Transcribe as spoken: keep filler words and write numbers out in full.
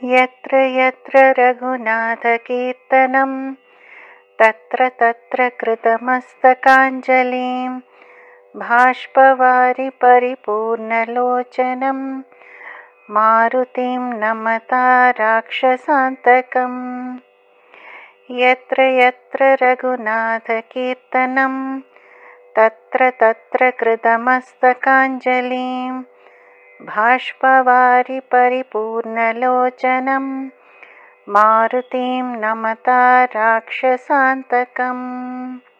यत्र यत्र रघुनाथकीर्तनं तत्र तत्र कृतमस्तकाञ्जलिं बाष्पवारि परिपूर्णलोचनं मारुतिं नमता राक्षसान्तकम्। यत्र यत्र रघुनाथकीर्तनं तत्र तत्र कृतमस्तकाञ्जलिं बाष्पवारि परिपूर्णलोचनं मारुतिं नमता राक्षसान्तकम्।